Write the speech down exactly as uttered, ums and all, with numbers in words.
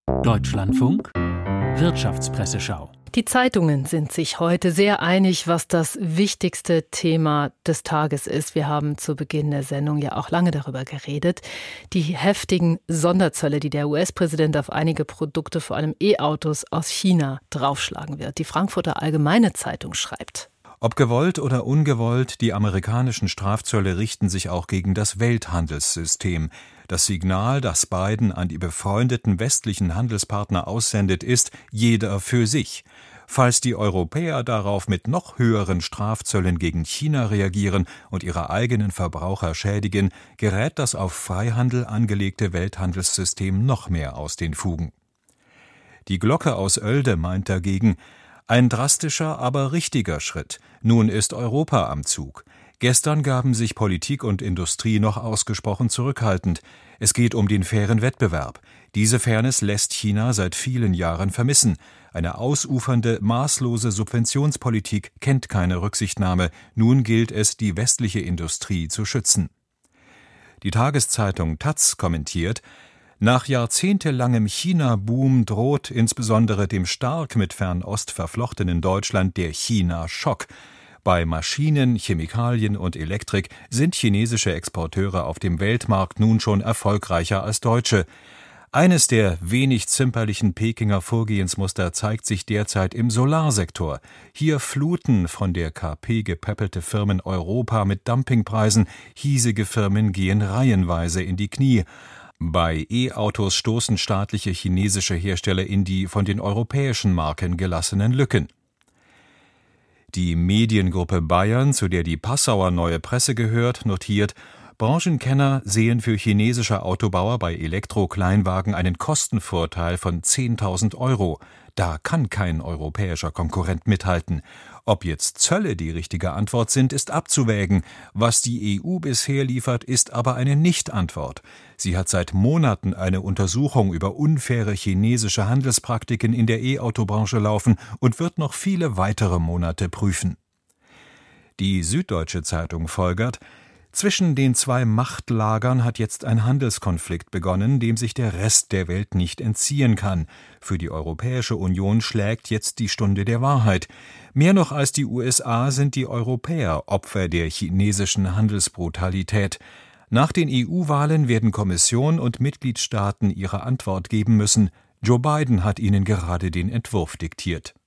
Deutschlandfunk Wirtschaftspresseschau. Die Zeitungen sind sich heute sehr einig, was das wichtigste Thema des Tages ist. Wir haben zu Beginn der Sendung ja auch lange darüber geredet. Die heftigen Sonderzölle, die der U S-Präsident auf einige Produkte, vor allem E-Autos aus China, draufschlagen wird. Die Frankfurter Allgemeine Zeitung schreibt: Ob gewollt oder ungewollt, die amerikanischen Strafzölle richten sich auch gegen das Welthandelssystem. Das Signal, das Biden an die befreundeten westlichen Handelspartner aussendet, ist: jeder für sich. Falls die Europäer darauf mit noch höheren Strafzöllen gegen China reagieren und ihre eigenen Verbraucher schädigen, gerät das auf Freihandel angelegte Welthandelssystem noch mehr aus den Fugen. Die Glocke aus Oelde meint dagegen: ein drastischer, aber richtiger Schritt. Nun ist Europa am Zug. Gestern gaben sich Politik und Industrie noch ausgesprochen zurückhaltend. Es geht um den fairen Wettbewerb. Diese Fairness lässt China seit vielen Jahren vermissen. Eine ausufernde, maßlose Subventionspolitik kennt keine Rücksichtnahme. Nun gilt es, die westliche Industrie zu schützen. Die Tageszeitung Taz kommentiert: Nach jahrzehntelangem China-Boom droht insbesondere dem stark mit Fernost verflochtenen Deutschland der China-Schock. Bei Maschinen, Chemikalien und Elektrik sind chinesische Exporteure auf dem Weltmarkt nun schon erfolgreicher als deutsche. Eines der wenig zimperlichen Pekinger Vorgehensmuster zeigt sich derzeit im Solarsektor. Hier fluten von der K P gepäppelte Firmen Europa mit Dumpingpreisen, hiesige Firmen gehen reihenweise in die Knie. Bei E-Autos stoßen staatliche chinesische Hersteller in die von den europäischen Marken gelassenen Lücken. Die Mediengruppe Bayern, zu der die Passauer Neue Presse gehört, notiert: Branchenkenner sehen für chinesische Autobauer bei Elektro-Kleinwagen einen Kostenvorteil von zehntausend Euro. Da kann kein europäischer Konkurrent mithalten. Ob jetzt Zölle die richtige Antwort sind, ist abzuwägen. Was die E U bisher liefert, ist aber eine Nicht-Antwort. Sie hat seit Monaten eine Untersuchung über unfaire chinesische Handelspraktiken in der E-Auto-Branche laufen und wird noch viele weitere Monate prüfen. Die Süddeutsche Zeitung folgert: Zwischen den zwei Machtlagern hat jetzt ein Handelskonflikt begonnen, dem sich der Rest der Welt nicht entziehen kann. Für die Europäische Union schlägt jetzt die Stunde der Wahrheit. Mehr noch als die U S A sind die Europäer Opfer der chinesischen Handelsbrutalität. Nach den E U-Wahlen werden Kommission und Mitgliedstaaten ihre Antwort geben müssen. Joe Biden hat ihnen gerade den Entwurf diktiert.